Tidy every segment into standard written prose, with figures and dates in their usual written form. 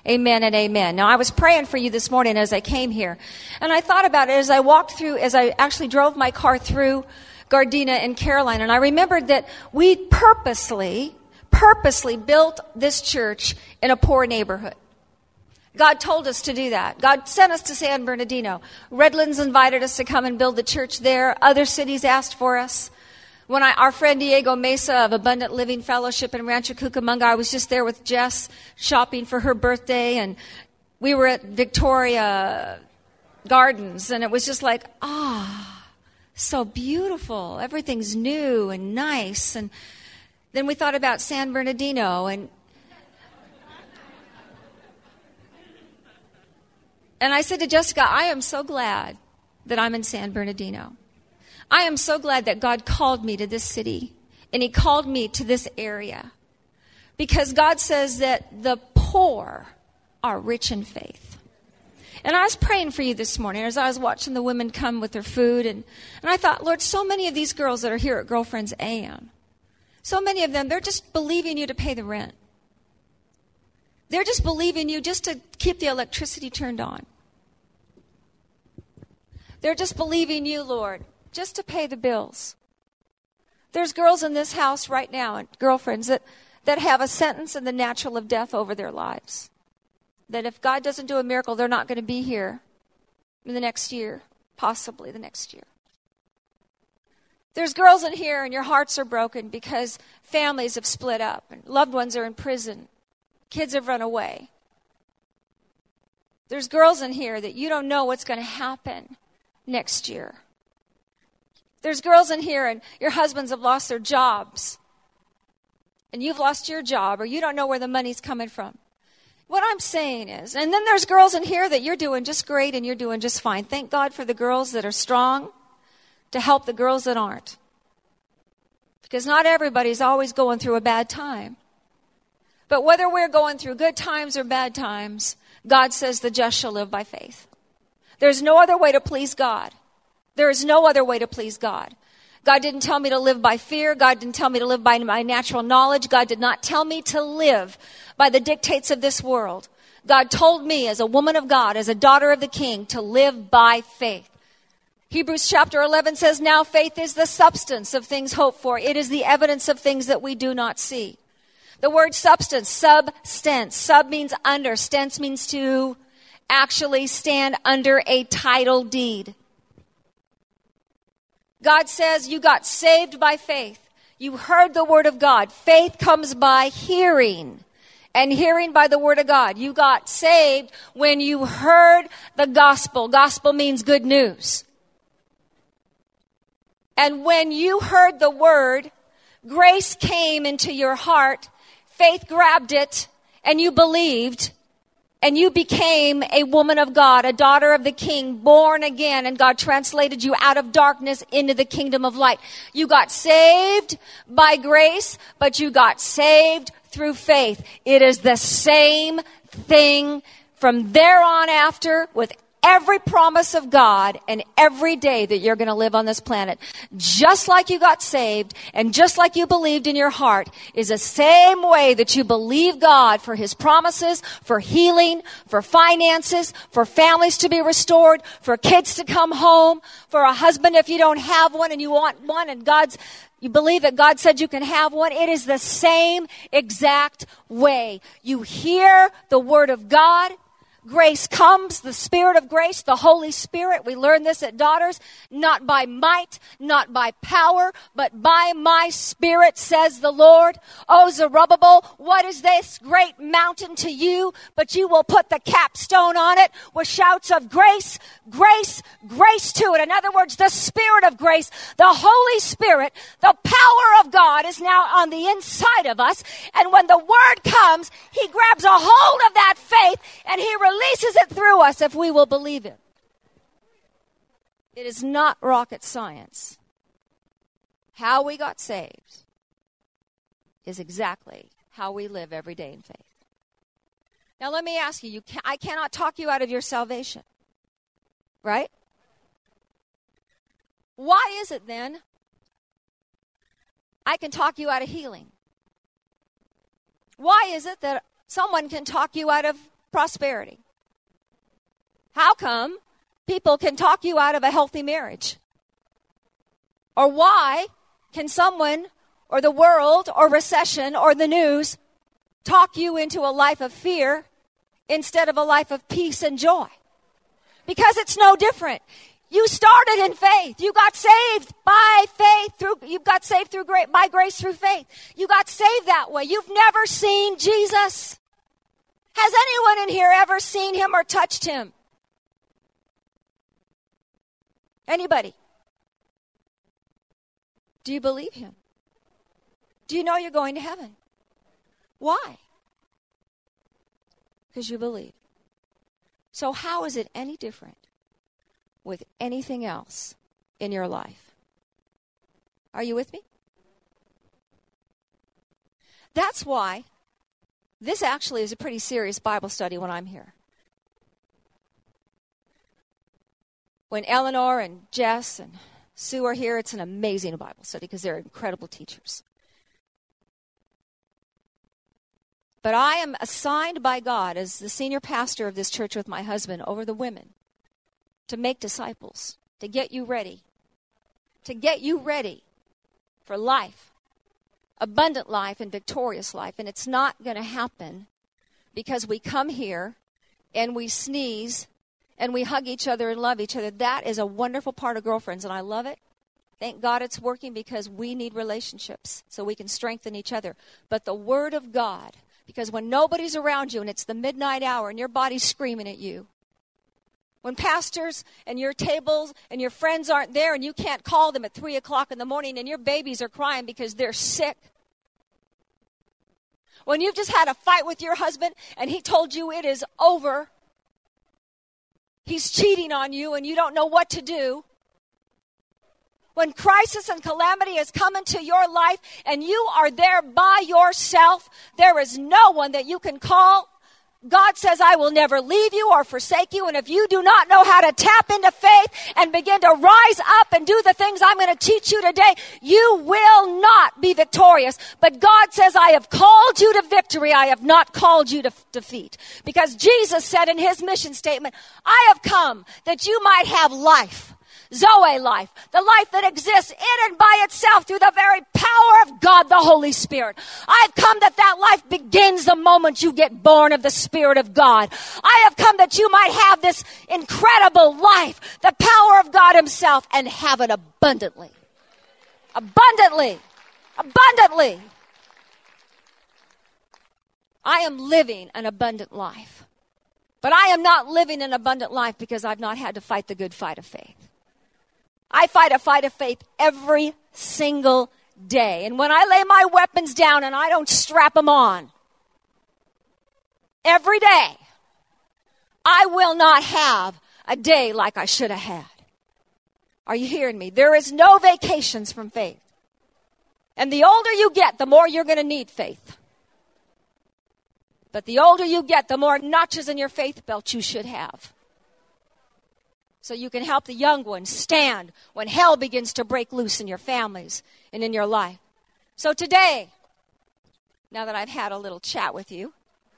Amen and amen. Now, I was praying for you this morning as I came here, and I thought about it as I walked through, as I actually drove my car through Gardena and Caroline, and I remembered that we purposely built this church in a poor neighborhood. God told us to do that. God sent us to San Bernardino. Redlands invited us to come and build the church there. Other cities asked for us. When our friend Diego Mesa of Abundant Living Fellowship in Rancho Cucamonga, I was just there with Jess shopping for her birthday, and we were at Victoria Gardens, and it was just like, so beautiful. Everything's new and nice. And then we thought about San Bernardino, and I said to Jessica, I am so glad that I'm in San Bernardino. I am so glad that God called me to this city, and He called me to this area, because God says that the poor are rich in faith. And I was praying for you this morning as I was watching the women come with their food, and I thought, Lord, so many of these girls that are here at Girlfriends AM, so many of them, they're just believing you to pay the rent. They're just believing you just to keep the electricity turned on. They're just believing you, Lord, just to pay the bills. There's girls in this house right now, and girlfriends, that have a sentence in the natural of death over their lives. That if God doesn't do a miracle, they're not going to be here in the next year, possibly the next year. There's girls in here, and your hearts are broken because families have split up, and loved ones are in prison. Kids have run away. There's girls in here that you don't know what's going to happen next year. There's girls in here, and your husbands have lost their jobs, and you've lost your job, or you don't know where the money's coming from. What I'm saying is, and then there's girls in here that you're doing just great and you're doing just fine. Thank God for the girls that are strong to help the girls that aren't. Because not everybody's always going through a bad time. But whether we're going through good times or bad times, God says the just shall live by faith. There's no other way to please God. There is no other way to please God. God didn't tell me to live by fear. God didn't tell me to live by my natural knowledge. God did not tell me to live by the dictates of this world. God told me as a woman of God, as a daughter of the King, to live by faith. Hebrews chapter 11 says, now faith is the substance of things hoped for. It is the evidence of things that we do not see. The word substance, substance. Sub means under. Stance means to actually stand under a title deed. God says you got saved by faith. You heard the word of God. Faith comes by hearing, and hearing by the word of God. You got saved when you heard the gospel. Gospel means good news. And when you heard the word, grace came into your heart, faith grabbed it, and you believed, and you became a woman of God, a daughter of the King, born again, and God translated you out of darkness into the kingdom of light. You got saved by grace, but you got saved through faith. It is the same thing from there on after with every promise of God and every day that you're going to live on this planet. Just like you got saved and just like you believed in your heart is the same way that you believe God for His promises, for healing, for finances, for families to be restored, for kids to come home, for a husband if you don't have one and you want one and you believe that God said you can have one. It is the same exact way. You hear the word of God. Grace comes, the Spirit of grace, the Holy Spirit. We learn this at Daughters. Not by might, not by power, but by my Spirit, says the Lord. Oh, Zerubbabel, what is this great mountain to you? But you will put the capstone on it with shouts of grace, grace, grace to it. In other words, the Spirit of grace, the Holy Spirit, the power of God is now on the inside of us. And when the Word comes, He grabs a hold of that faith and He releases it through us if we will believe it. It is not rocket science. How we got saved is exactly how we live every day in faith. Now let me ask you, I cannot talk you out of your salvation. Right? Why is it then I can talk you out of healing? Why is it that someone can talk you out of prosperity? How come people can talk you out of a healthy marriage? Or why can someone or the world or recession or the news talk you into a life of fear instead of a life of peace and joy? Because it's no different. You started in faith. You got saved by faith by grace through faith. You got saved that way. You've never seen Jesus. Has anyone in here ever seen him or touched him? Anybody? Do you believe him? Do you know you're going to heaven? Why? Because you believe. So how is it any different with anything else in your life? Are you with me? That's why this actually is a pretty serious Bible study when I'm here. When Eleanor and Jess and Sue are here, it's an amazing Bible study because they're incredible teachers. But I am assigned by God as the senior pastor of this church with my husband over the women to make disciples, to get you ready for life, abundant life and victorious life. And it's not going to happen because we come here and we sneeze and we hug each other and love each other. That is a wonderful part of Girlfriends, and I love it. Thank God it's working because we need relationships so we can strengthen each other. But the Word of God, because when nobody's around you and it's the midnight hour and your body's screaming at you, when pastors and your tables and your friends aren't there and you can't call them at 3 o'clock in the morning and your babies are crying because they're sick, when you've just had a fight with your husband and he told you it is over, he's cheating on you and you don't know what to do, when crisis and calamity has come into your life and you are there by yourself, there is no one that you can call. God says, I will never leave you or forsake you. And if you do not know how to tap into faith and begin to rise up and do the things I'm going to teach you today, you will not be victorious. But God says, I have called you to victory. I have not called you to defeat. Because Jesus said in his mission statement, I have come that you might have life. Zoe life, the life that exists in and by itself through the very power of God, the Holy Spirit. I've come that that life begins the moment you get born of the Spirit of God. I have come that you might have this incredible life, the power of God himself, and have it abundantly. Abundantly. Abundantly. I am living an abundant life. But I am not living an abundant life because I've not had to fight the good fight of faith. I fight a fight of faith every single day. And when I lay my weapons down and I don't strap them on, every day, I will not have a day like I should have had. Are you hearing me? There is no vacations from faith. And the older you get, the more you're going to need faith. But the older you get, the more notches in your faith belt you should have. So you can help the young ones stand when hell begins to break loose in your families and in your life. So today, now that I've had a little chat with you,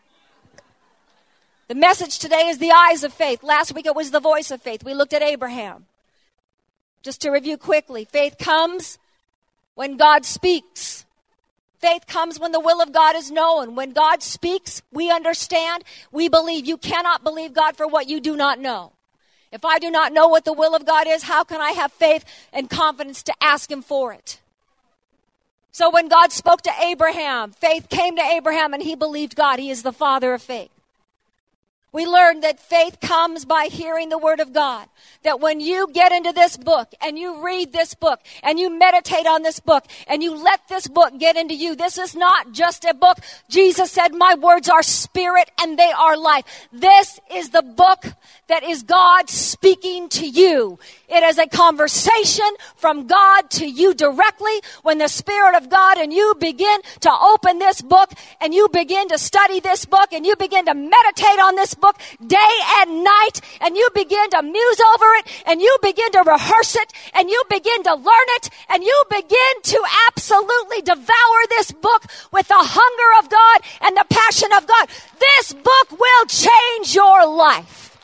the message today is the eyes of faith. Last week it was the voice of faith. We looked at Abraham. Just to review quickly, faith comes when God speaks. Faith comes when the will of God is known. When God speaks, we understand, we believe. You cannot believe God for what you do not know. If I do not know what the will of God is, how can I have faith and confidence to ask him for it? So when God spoke to Abraham, faith came to Abraham and he believed God. He is the father of faith. We learned that faith comes by hearing the word of God. That when you get into this book and you read this book and you meditate on this book and you let this book get into you, this is not just a book. Jesus said, my words are spirit and they are life. This is the book that is God speaking to you. It is a conversation from God to you directly when the Spirit of God and you begin to open this book and you begin to study this book and you begin to meditate on this book. book day and night, and you begin to muse over it, and you begin to rehearse it, and you begin to learn it, and you begin to absolutely devour this book with the hunger of God and the passion of God, this book will change your life.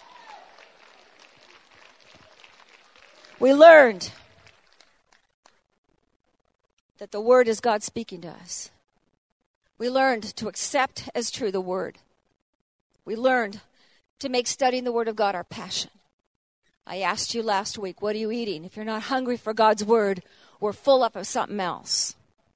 We learned that the Word is God speaking to us. We learned to accept as true the Word. We learned to make studying the Word of God our passion. I asked you last week, what are you eating? If you're not hungry for God's Word, we're full up of something else.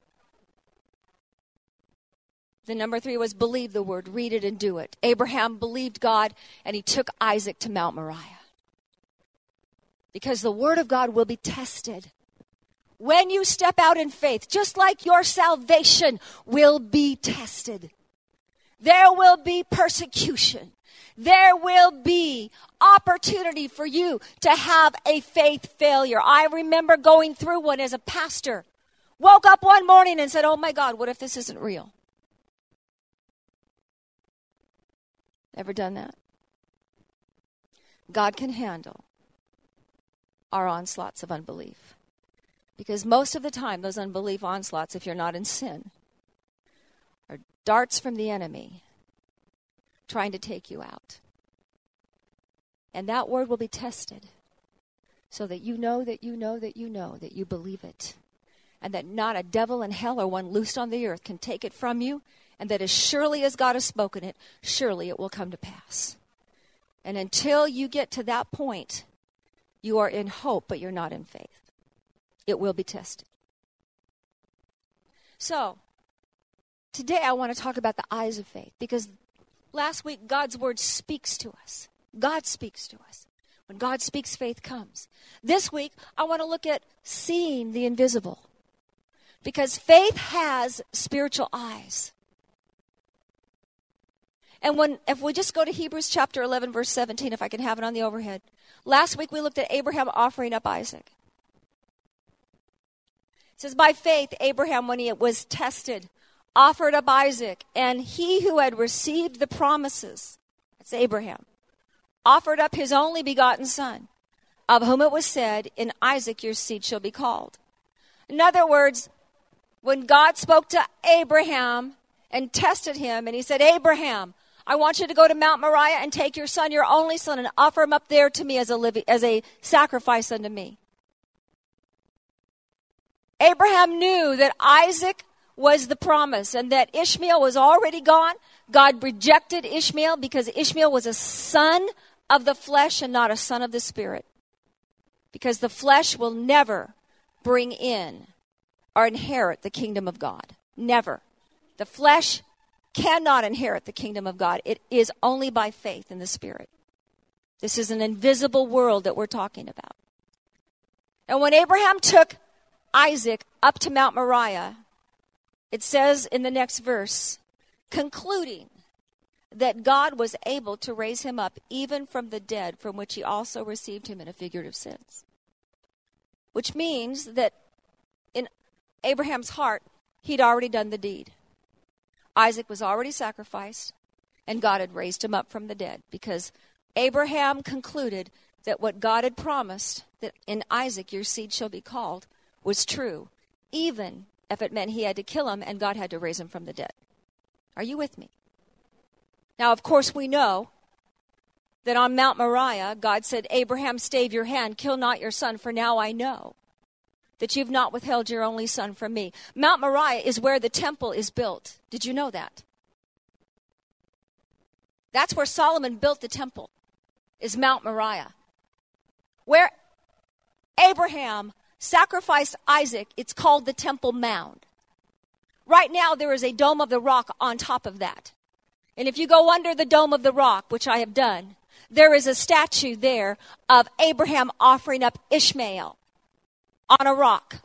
The number 3 was believe the Word, read it and do it. Abraham believed God, and he took Isaac to Mount Moriah. Because the Word of God will be tested. When you step out in faith, just like your salvation will be tested. There will be persecution. There will be opportunity for you to have a faith failure. I remember going through one as a pastor. Woke up one morning and said, oh my God, what if this isn't real? Ever done that? God can handle our onslaughts of unbelief. Because most of the time, those unbelief onslaughts, if you're not in sin, are darts from the enemy trying to take you out. And that word will be tested so that you know that you know that you know that you believe it. And that not a devil in hell or one loosed on the earth can take it from you. And that as surely as God has spoken it, surely it will come to pass. And until you get to that point, you are in hope, but you're not in faith. It will be tested. So, today I want to talk about the eyes of faith. Because last week, God's word speaks to us. God speaks to us. When God speaks, faith comes. This week, I want to look at seeing the invisible. Because faith has spiritual eyes. And if we just go to Hebrews chapter 11, verse 17, if I can have it on the overhead. Last week, we looked at Abraham offering up Isaac. It says, by faith, Abraham, when he was tested, offered up Isaac, and he who had received the promises, that's Abraham, offered up his only begotten son, of whom it was said, in Isaac your seed shall be called. In other words, when God spoke to Abraham and tested him, and he said, Abraham, I want you to go to Mount Moriah and take your son, your only son, and offer him up there to me as a sacrifice unto me. Abraham knew that Isaac was the promise and that Ishmael was already gone. God rejected Ishmael because Ishmael was a son of the flesh and not a son of the spirit. Because the flesh will never bring in or inherit the kingdom of God. Never. The flesh cannot inherit the kingdom of God. It is only by faith in the spirit. This is an invisible world that we're talking about. And when Abraham took Isaac up to Mount Moriah, it says in the next verse, concluding that God was able to raise him up even from the dead, from which he also received him in a figurative sense. Which means that in Abraham's heart, he'd already done the deed. Isaac was already sacrificed, and God had raised him up from the dead, because Abraham concluded that what God had promised, that in Isaac your seed shall be called, was true, even if it meant he had to kill him and God had to raise him from the dead. Are you with me? Now, of course, we know that on Mount Moriah, God said, Abraham, stave your hand, kill not your son, for now I know that you've not withheld your only son from me. Mount Moriah is where the temple is built. Did you know that? That's where Solomon built the temple, is Mount Moriah. Where Abraham sacrificed Isaac, it's called the Temple Mound. Right now, there is a Dome of the Rock on top of that. And if you go under the Dome of the Rock, which I have done, there is a statue there of Abraham offering up Ishmael on a rock.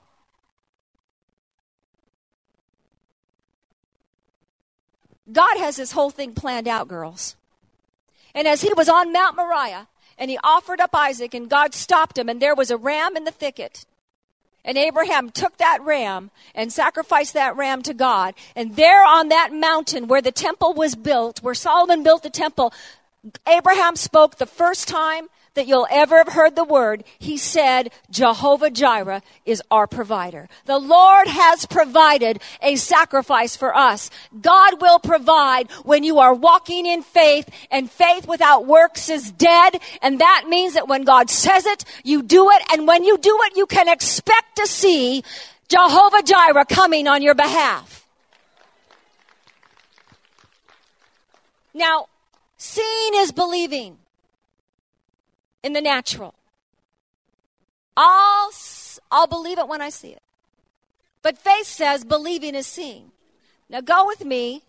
God has this whole thing planned out, girls. And as he was on Mount Moriah, and he offered up Isaac, and God stopped him, and there was a ram in the thicket. And Abraham took that ram and sacrificed that ram to God. And there on that mountain where the temple was built, where Solomon built the temple, Abraham spoke the first time that you'll ever have heard the word. He said, Jehovah Jireh is our provider. The Lord has provided a sacrifice for us. God will provide when you are walking in faith, and faith without works is dead. And that means that when God says it, you do it. And when you do it, you can expect to see Jehovah Jireh coming on your behalf. Now, seeing is believing in the natural. I'll believe it when I see it. But faith says believing is seeing. Now go with me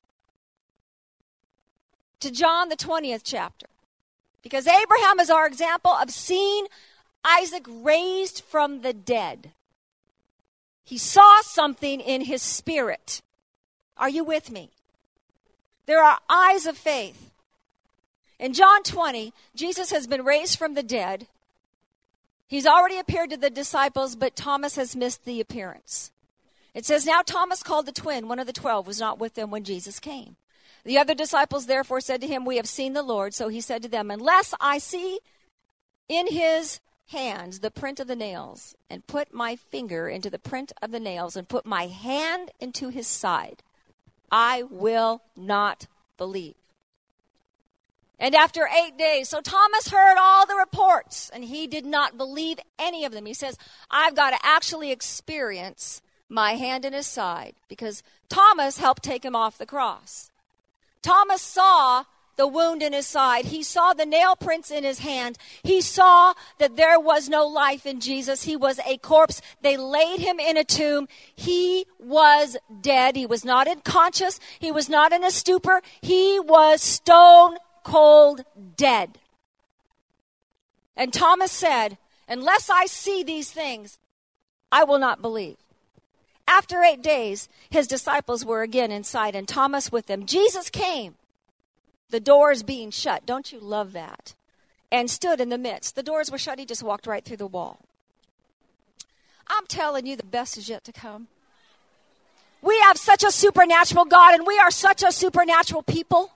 to John the 20th chapter. Because Abraham is our example of seeing Isaac raised from the dead. He saw something in his spirit. Are you with me? There are eyes of faith. In John 20, Jesus has been raised from the dead. He's already appeared to the disciples, but Thomas has missed the appearance. It says, now Thomas called the twin, one of the 12, was not with them when Jesus came. The other disciples therefore said to him, we have seen the Lord. So he said to them, unless I see in his hands the print of the nails, and put my finger into the print of the nails, and put my hand into his side, I will not believe. And after 8 days, so Thomas heard all the reports, and he did not believe any of them. He says, I've got to actually experience my hand in his side, because Thomas helped take him off the cross. Thomas saw the wound in his side. He saw the nail prints in his hand. He saw that there was no life in Jesus. He was a corpse. They laid him in a tomb. He was dead. He was not unconscious. He was not in a stupor. He was stone cold dead. And Thomas said, unless I see these things, I will not believe. After 8 days, his disciples were again inside, and Thomas with them. Jesus came, the doors being shut. Don't you love that? And stood in the midst. The doors were shut. He just walked right through the wall. I'm telling you, the best is yet to come. We have such a supernatural God, and we are such a supernatural people.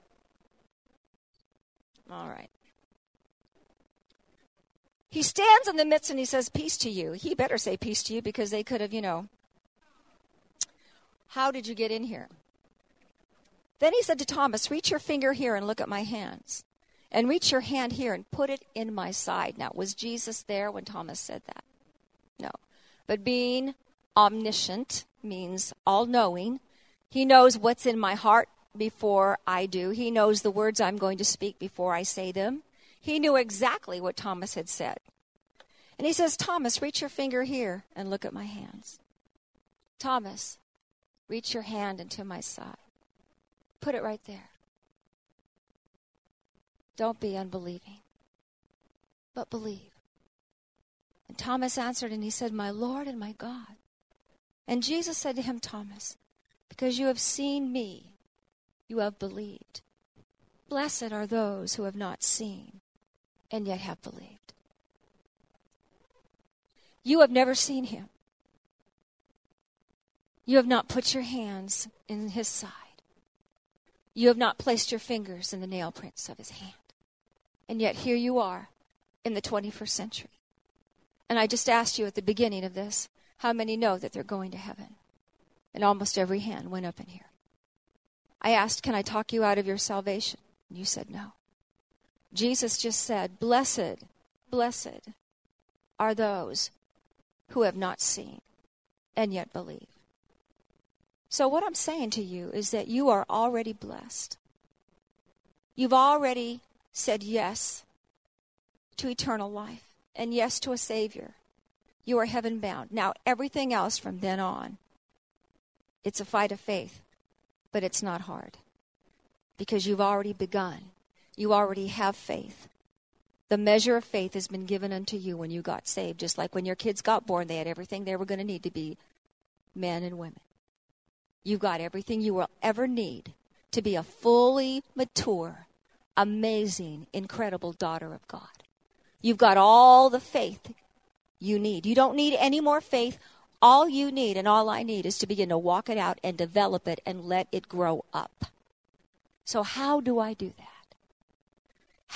All right. He stands in the midst and he says, peace to you. He better say peace to you, because they could have, how did you get in here? Then he said to Thomas, reach your finger here and look at my hands. And reach your hand here and put it in my side. Now, was Jesus there when Thomas said that? No. But being omniscient means all-knowing. He knows what's in my heart before I do. He knows the words I'm going to speak before I say them. He knew exactly what Thomas had said. And he says, Thomas, reach your finger here and look at my hands. Thomas, reach your hand into my side. Put it right there. Don't be unbelieving, but believe. And Thomas answered and he said, my Lord and my God. And Jesus said to him, Thomas, because you have seen me, you have believed. Blessed are those who have not seen and yet have believed. You have never seen him. You have not put your hands in his side. You have not placed your fingers in the nail prints of his hand. And yet here you are in the 21st century. And I just asked you at the beginning of this, how many know that they're going to heaven? And almost every hand went up in here. I asked, can I talk you out of your salvation? And you said no. Jesus just said, blessed, blessed are those who have not seen and yet believe. So what I'm saying to you is that you are already blessed. You've already said yes to eternal life and yes to a Savior. You are heaven bound. Now, everything else from then on, it's a fight of faith, but it's not hard because you've already begun. You already have faith. The measure of faith has been given unto you when you got saved. Just like when your kids got born, they had everything they were going to need to be men and women. You got everything you will ever need to be a fully mature, amazing, incredible daughter of God. You've got all the faith you need. You don't need any more faith. All you need and all I need is to begin to walk it out and develop it and let it grow up. So how do I do that?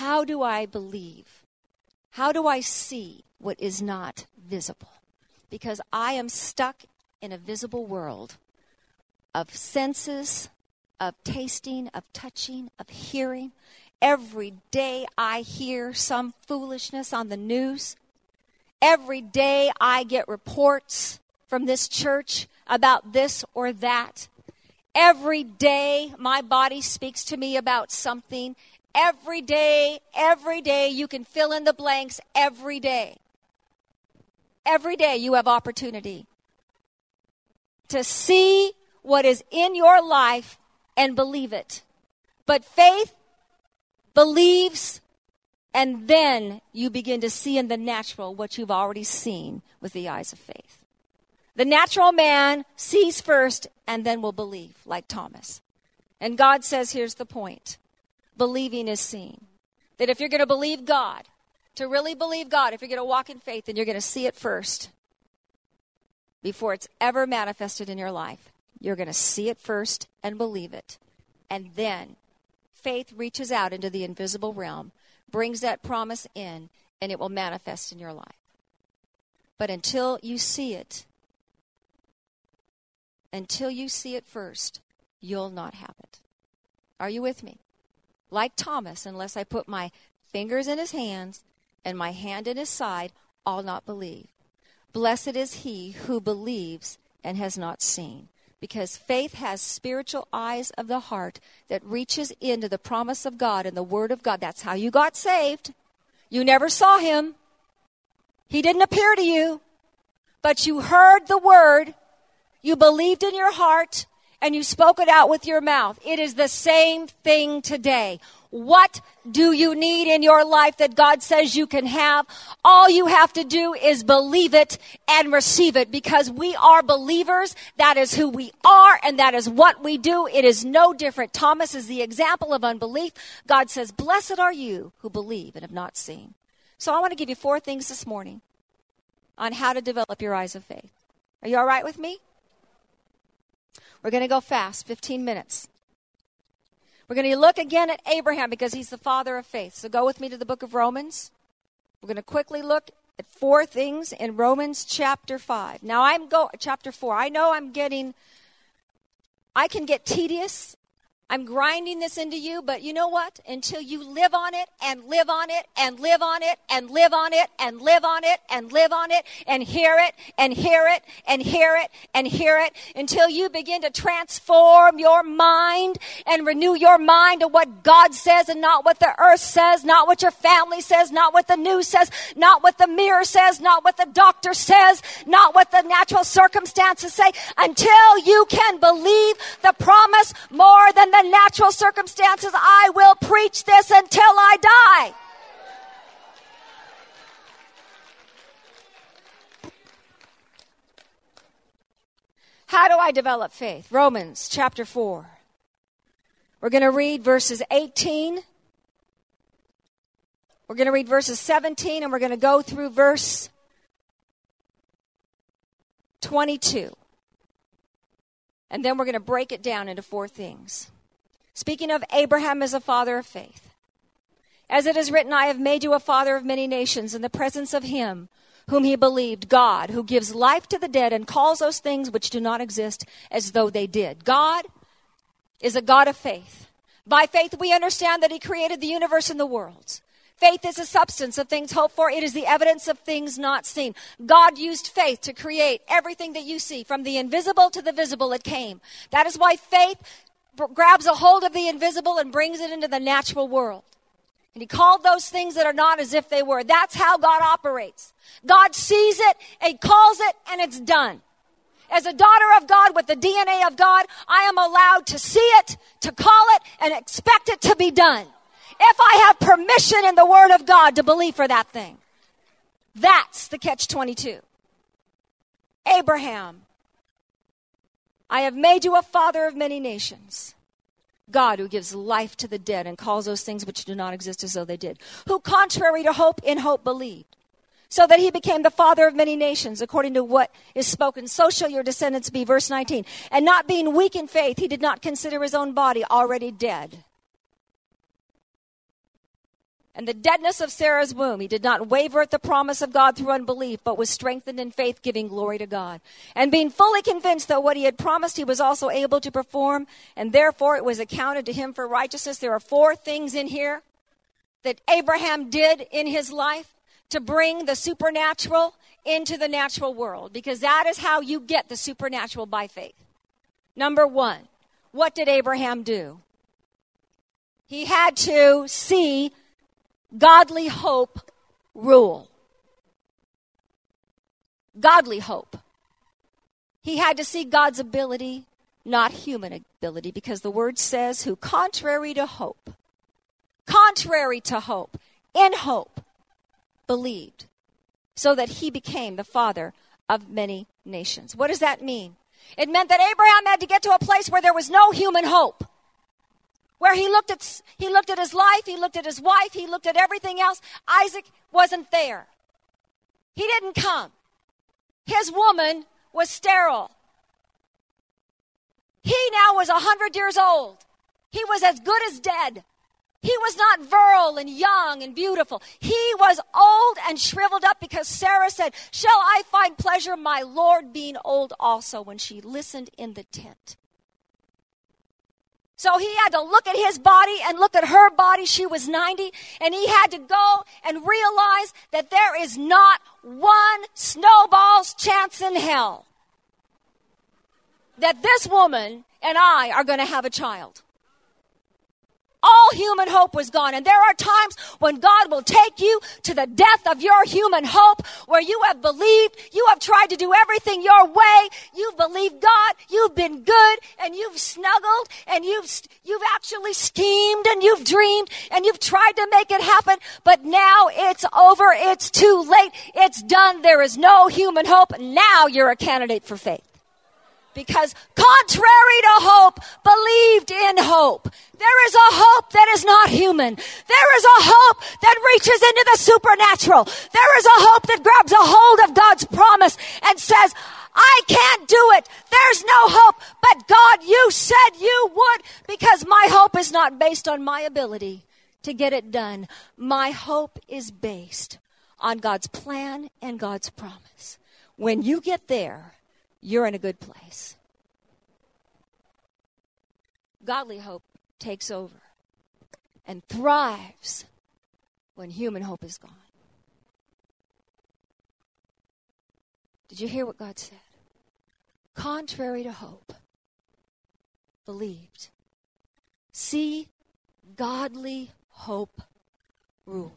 How do I believe? How do I see what is not visible? Because I am stuck in a visible world of senses, of tasting, of touching, of hearing. Every day I hear some foolishness on the news. Every day I get reports from this church about this or that. Every day my body speaks to me about something. Every day you can fill in the blanks every day. Every day you have opportunity to see what is in your life and believe it. But faith believes, and then you begin to see in the natural what you've already seen with the eyes of faith. The natural man sees first and then will believe, like Thomas. And God says, here's the point. Believing is seeing. That if you're going to believe God, to really believe God, if you're going to walk in faith, then you're going to see it first before it's ever manifested in your life. You're going to see it first and believe it. And then faith reaches out into the invisible realm, brings that promise in, and it will manifest in your life. But until you see it first, you'll not have it. Are you with me? Like Thomas, unless I put my fingers in his hands and my hand in his side, I'll not believe. Blessed is he who believes and has not seen. Because faith has spiritual eyes of the heart that reaches into the promise of God and the Word of God. That's how you got saved. You never saw him. He didn't appear to you. But you heard the Word. You believed in your heart. And you spoke it out with your mouth. It is the same thing today. What do you need in your life that God says you can have? All you have to do is believe it and receive it, because we are believers. That is who we are, and that is what we do. It is no different. Thomas is the example of unbelief. God says, blessed are you who believe and have not seen. So I want to give you 4 things this morning on how to develop your eyes of faith. Are you all right with me? We're going to go fast, 15 minutes. We're going to look again at Abraham because he's the father of faith. So go with me to the book of Romans. We're going to quickly look at 4 things in Romans chapter 5. Now chapter 4. I know I can get tedious. I'm grinding this into you, but you know what? Until you live on it and live on it and live on it and live on it and live on it and live on it and hear it and hear it and hear it and hear it, until you begin to transform your mind and renew your mind to what God says and not what the earth says, not what your family says, not what the news says, not what the mirror says, not what the doctor says, not what the natural circumstances say, until you can believe the promise more than the natural circumstances. I will preach this until I die. How do I develop faith? Romans chapter 4. We're going to read verses 18. We're going to read verses 17, and we're going to go through verse 22. And then we're going to break it down into 4 things. Speaking of Abraham as a father of faith. As it is written, I have made you a father of many nations in the presence of him whom he believed, God, who gives life to the dead and calls those things which do not exist as though they did. God is a God of faith. By faith we understand that he created the universe and the worlds. Faith is the substance of things hoped for. It is the evidence of things not seen. God used faith to create everything that you see. From the invisible to the visible it came. That is why faith grabs a hold of the invisible and brings it into the natural world. And he called those things that are not as if they were. That's how God operates. God sees it, and he calls it, and it's done. As a daughter of God with the DNA of God, I am allowed to see it, to call it, and expect it to be done. If I have permission in the Word of God to believe for that thing. That's the catch-22. Abraham, I have made you a father of many nations. God, who gives life to the dead and calls those things which do not exist as though they did. Who, contrary to hope, in hope believed, so that he became the father of many nations, according to what is spoken. So shall your descendants be. Verse 19. And not being weak in faith, he did not consider his own body already dead. and the deadness of Sarah's womb. He did not waver at the promise of God through unbelief, but was strengthened in faith, giving glory to God. And being fully convinced that what he had promised he was also able to perform, and therefore it was accounted to him for righteousness. There are 4 things in here that Abraham did in his life to bring the supernatural into the natural world, because that is how you get the supernatural, by faith. Number 1, what did Abraham do? He had to see godly hope rule. Godly hope. He had to see God's ability, not human ability, because the word says, who contrary to hope, in hope, believed, so that he became the father of many nations. What does that mean? It meant that Abraham had to get to a place where there was no human hope. Where he looked at his life, he looked at his wife, he looked at everything else. Isaac wasn't there. He didn't come. His woman was sterile. He now was 100 years old. He was as good as dead. He was not virile and young and beautiful. He was old and shriveled up, because Sarah said, "Shall I find pleasure, my Lord, being old also?" when she listened in the tent. So he had to look at his body and look at her body. She was 90, and he had to go and realize that there is not one snowball's chance in hell that this woman and I are going to have a child. All human hope was gone. And there are times when God will take you to the death of your human hope, where you have believed, you have tried to do everything your way, you've believed God, you've been good, and you've snuggled, and you've actually schemed, and you've dreamed, and you've tried to make it happen, but now it's over, it's too late, it's done, there is no human hope. Now you're a candidate for faith. Because contrary to hope, believed in hope. There is a hope that is not human. There is a hope that reaches into the supernatural. There is a hope that grabs a hold of God's promise and says, I can't do it. There's no hope. But God, you said you would, because my hope is not based on my ability to get it done. My hope is based on God's plan and God's promise. When you get there, you're in a good place. Godly hope takes over and thrives when human hope is gone. Did you hear what God said? Contrary to hope, believed. See godly hope rule.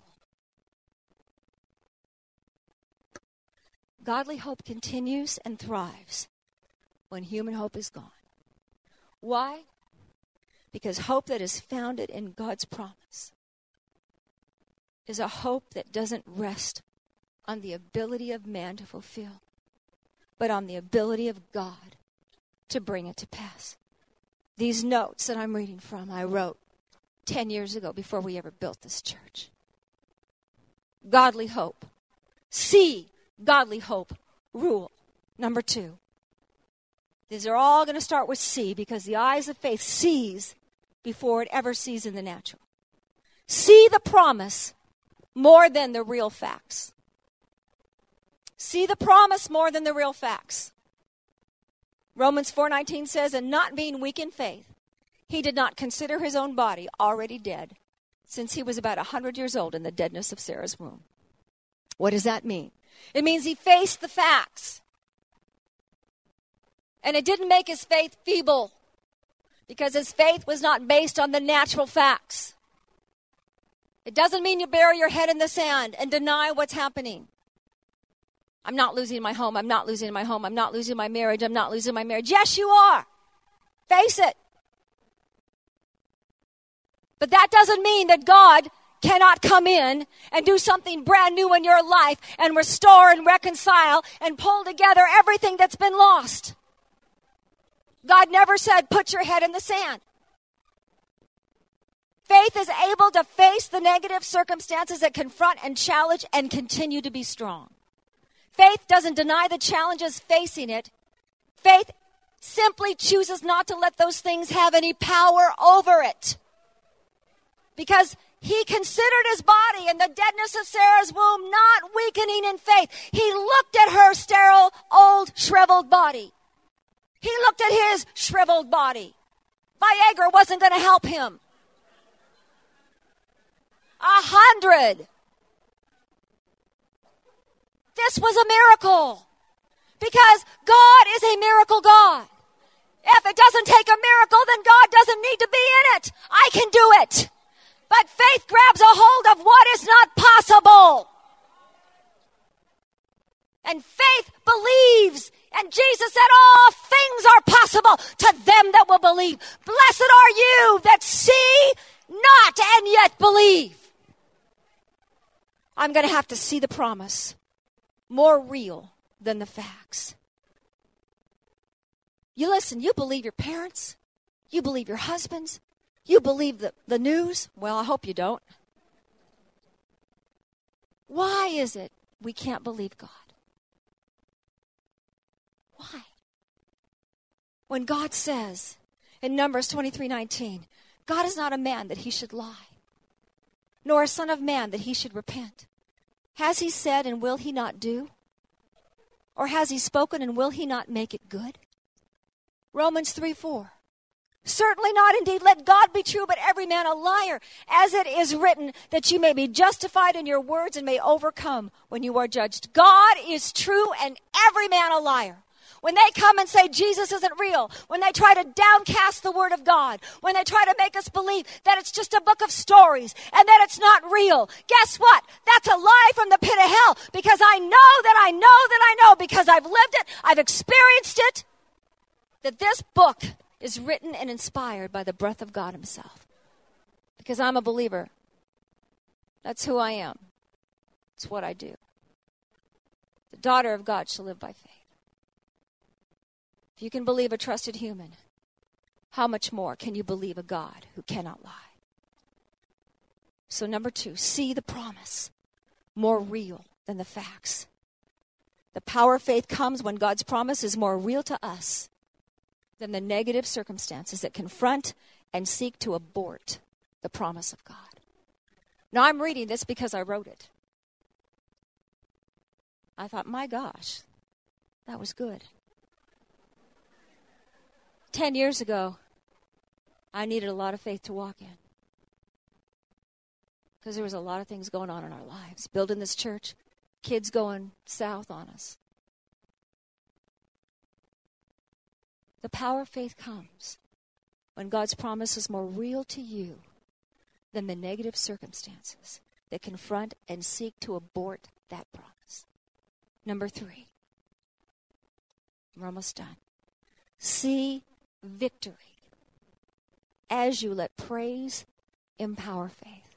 Godly hope continues and thrives when human hope is gone. Why? Because hope that is founded in God's promise is a hope that doesn't rest on the ability of man to fulfill, but on the ability of God to bring it to pass. These notes that I'm reading from, I wrote 10 years ago before we ever built this church. Godly hope. See godly hope rule. Number 2. These are all going to start with see, because the eyes of faith sees before it ever sees in the natural. See the promise more than the real facts. See the promise more than the real facts. Romans 4:19 says, and not being weak in faith, he did not consider his own body already dead, since he was about 100 years old in the deadness of Sarah's womb. What does that mean? It means he faced the facts. And it didn't make his faith feeble, because his faith was not based on the natural facts. It doesn't mean you bury your head in the sand and deny what's happening. I'm not losing my home. I'm not losing my home. I'm not losing my marriage. I'm not losing my marriage. Yes, you are. Face it. But that doesn't mean that God cannot come in and do something brand new in your life and restore and reconcile and pull together everything that's been lost. God never said, put your head in the sand. Faith is able to face the negative circumstances that confront and challenge and continue to be strong. Faith doesn't deny the challenges facing it. Faith simply chooses not to let those things have any power over it. Because He considered his body and the deadness of Sarah's womb, not weakening in faith. He looked at her sterile, old, shriveled body. He looked at his shriveled body. Viagra wasn't going to help him. 100. This was a miracle. Because God is a miracle God. If it doesn't take a miracle, then God doesn't need to be in it. I can do it. But faith grabs a hold of what is not possible. And faith believes. And Jesus said, all things are possible to them that will believe. Blessed are you that see not and yet believe. I'm going to have to see the promise more real than the facts. You listen, you believe your parents. You believe your husbands. You believe the news. Well, I hope you don't. Why is it we can't believe God? Why? When God says in Numbers 23:19, God is not a man that he should lie, nor a son of man that he should repent. Has he said and will he not do? Or has he spoken and will he not make it good? Romans 3:4. Certainly not indeed. Let God be true, but every man a liar. As it is written, that you may be justified in your words and may overcome when you are judged. God is true and every man a liar. When they come and say Jesus isn't real, when they try to downcast the word of God, when they try to make us believe that it's just a book of stories and that it's not real, guess what? That's a lie from the pit of hell, because I know that I know that I know, because I've lived it, I've experienced it, that this book is written and inspired by the breath of God himself. Because I'm a believer. That's who I am. It's what I do. The daughter of God shall live by faith. If you can believe a trusted human, how much more can you believe a God who cannot lie? So 2, see the promise more real than the facts. The power of faith comes when God's promise is more real to us than the negative circumstances that confront and seek to abort the promise of God. Now, I'm reading this because I wrote it. I thought, my gosh, that was good. 10 years ago, I needed a lot of faith to walk in. Because there was a lot of things going on in our lives. Building this church, kids going south on us. The power of faith comes when God's promise is more real to you than the negative circumstances that confront and seek to abort that promise. 3, we're almost done. See victory as you let praise empower faith.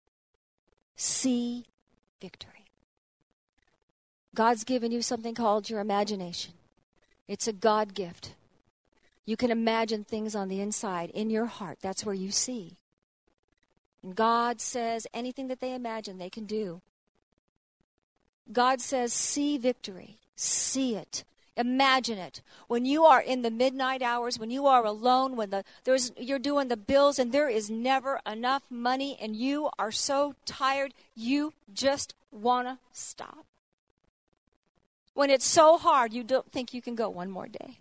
See victory. God's given you something called your imagination. It's a God gift. You can imagine things on the inside, in your heart. That's where you see. And God says anything that they imagine, they can do. God says, see victory. See it. Imagine it. When you are in the midnight hours, when you are alone, when you're doing the bills and there is never enough money and you are so tired, you just want to stop. When it's so hard, you don't think you can go one more day.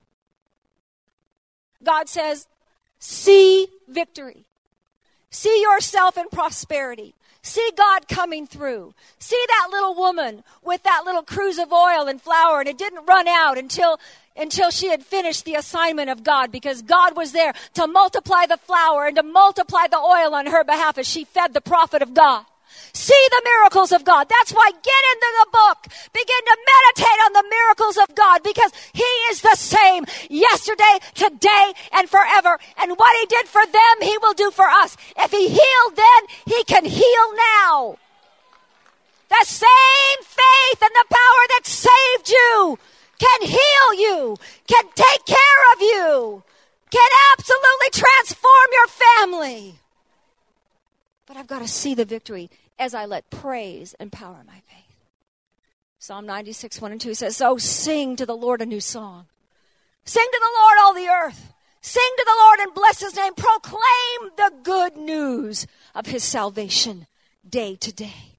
God says, see victory. See yourself in prosperity. See God coming through. See that little woman with that little cruse of oil and flour, and it didn't run out until she had finished the assignment of God, because God was there to multiply the flour and to multiply the oil on her behalf as she fed the prophet of God. See the miracles of God. That's why get into the book. Begin to meditate on the miracles of God, because he is the same yesterday, today, and forever. And what he did for them, he will do for us. If he healed then, he can heal now. The same faith and the power that saved you can heal you, can take care of you, can absolutely transform your family. But I've got to see the victory as I let praise empower my faith. Psalm 96, 1 and 2 says, "So sing to the Lord a new song. Sing to the Lord all the earth. Sing to the Lord and bless his name. Proclaim the good news of his salvation day to day.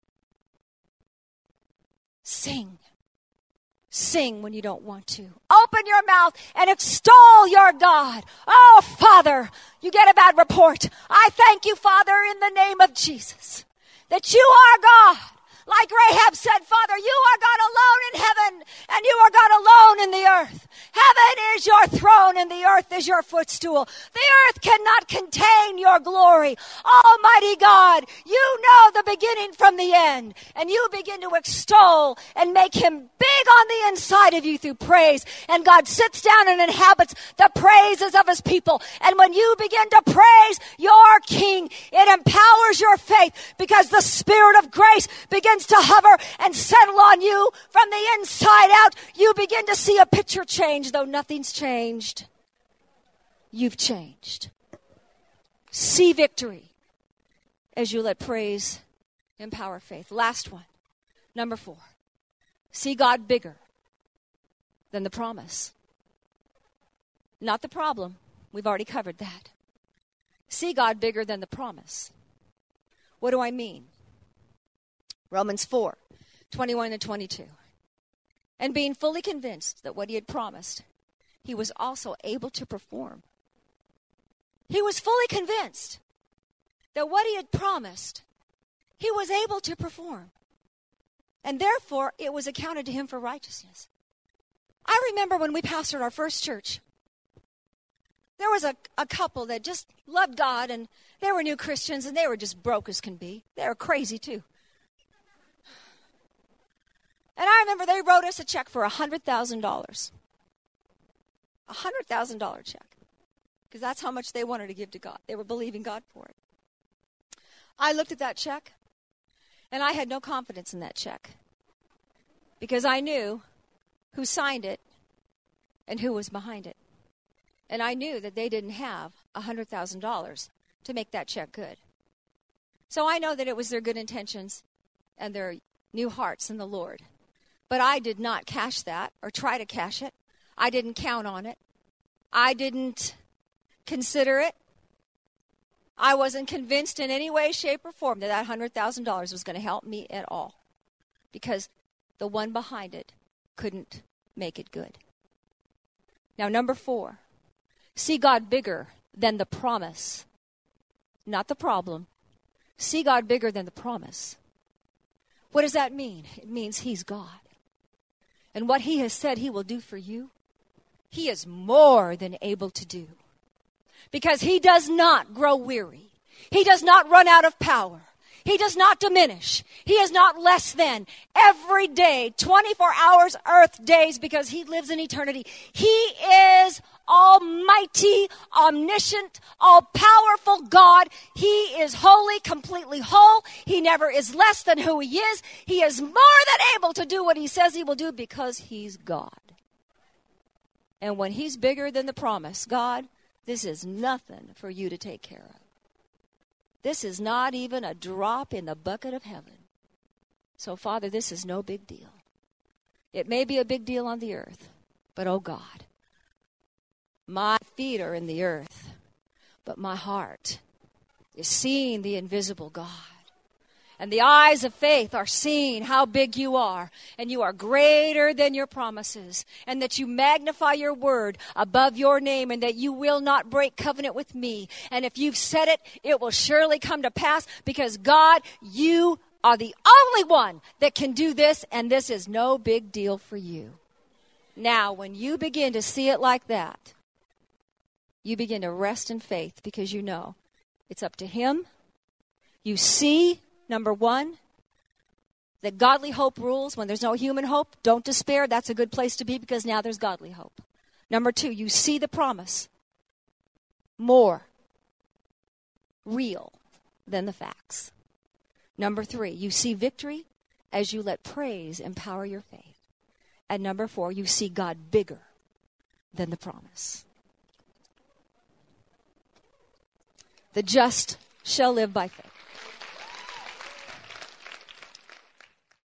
Sing. Sing when you don't want to. Open your mouth and extol your God. Oh, Father, you get a bad report. I thank you, Father, in the name of Jesus, that you are God. Like Rahab said, Father, you are God alone in heaven, and you are God alone in the earth. Heaven is your throne, and the earth is your footstool. The earth cannot contain your glory. Almighty God, you know the beginning from the end, and you begin to extol and make him big on the inside of you through praise. And God sits down and inhabits the praises of his people. And when you begin to praise your King, it empowers your faith, because the Spirit of grace begins to hover and settle on you from the inside out. You begin to see a picture change, though nothing's changed. You've changed. See victory as you let praise empower faith. Last one, number 4. See God bigger than the promise. Not the problem. We've already covered that. See God bigger than the promise. What do I mean? Romans 4, 21 and 22. And being fully convinced that what he had promised, he was also able to perform. He was fully convinced that what he had promised, he was able to perform. And therefore, it was accounted to him for righteousness. I remember when we pastored our first church, there was a couple that just loved God, and they were new Christians, and they were just broke as can be. They were crazy too. And I remember they wrote us a check for $100,000. $100,000 check. Because that's how much they wanted to give to God. They were believing God for it. I looked at that check, and I had no confidence in that check. Because I knew who signed it and who was behind it. And I knew that they didn't have $100,000 to make that check good. So I know that it was their good intentions and their new hearts in the Lord. But I did not cash that or try to cash it. I didn't count on it. I didn't consider it. I wasn't convinced in any way, shape, or form that that $100,000 was going to help me at all. Because the one behind it couldn't make it good. Now, number 4. See God bigger than the promise. Not the problem. See God bigger than the promise. What does that mean? It means he's God. And what he has said he will do for you, he is more than able to do. Because he does not grow weary. He does not run out of power. He does not diminish. He is not less than. Every day, 24 hours, earth days, because he lives in eternity. He is almighty, omniscient, all-powerful God. He is holy, completely whole. He never is less than who he is. He is more than able to do what he says he will do because he's God. And when he's bigger than the promise, God, this is nothing for you to take care of. This is not even a drop in the bucket of heaven. So, Father, this is no big deal. It may be a big deal on the earth, but oh God, my feet are in the earth, but my heart is seeing the invisible God. And the eyes of faith are seeing how big you are, and you are greater than your promises, and that you magnify your word above your name, and that you will not break covenant with me. And if you've said it, it will surely come to pass, because God, you are the only one that can do this, and this is no big deal for you. Now, when you begin to see it like that, you begin to rest in faith, because you know it's up to him. You see, number 1, that godly hope rules. When there's no human hope, don't despair. That's a good place to be, because now there's godly hope. Number 2, you see the promise more real than the facts. Number 3, you see victory as you let praise empower your faith. And number 4, you see God bigger than the promise. The just shall live by faith.